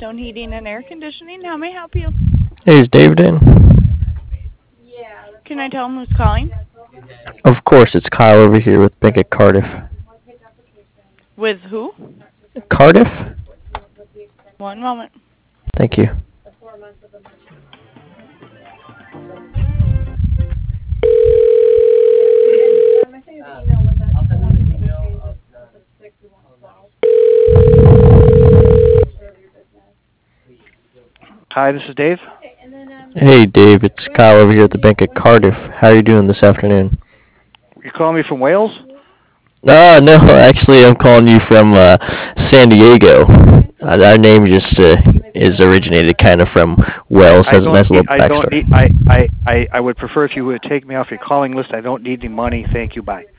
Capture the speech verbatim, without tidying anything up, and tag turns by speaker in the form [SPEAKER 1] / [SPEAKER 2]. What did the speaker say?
[SPEAKER 1] Keystone Heating and Air Conditioning. How may I help you?
[SPEAKER 2] Hey, is David in?
[SPEAKER 1] Can I tell him who's calling?
[SPEAKER 2] Of course, it's Kyle over here with Bank of Cardiff.
[SPEAKER 1] With who?
[SPEAKER 2] Cardiff?
[SPEAKER 1] One moment.
[SPEAKER 2] Thank you.
[SPEAKER 3] Hi, this is Dave.
[SPEAKER 2] Hey, Dave, it's Kyle over here at the Bank of Cardiff. How are you doing this afternoon?
[SPEAKER 3] You're calling me from Wales?
[SPEAKER 2] Uh, no, actually, I'm calling you from uh, San Diego. Uh, our name just uh, is originated kind of from Wales.
[SPEAKER 3] I, I
[SPEAKER 2] Has a
[SPEAKER 3] don't
[SPEAKER 2] nice
[SPEAKER 3] need.
[SPEAKER 2] little
[SPEAKER 3] I don't need.
[SPEAKER 2] backstory.
[SPEAKER 3] I, I, I, I would prefer if you would take me off your calling list. I don't need any money. Thank you. Bye.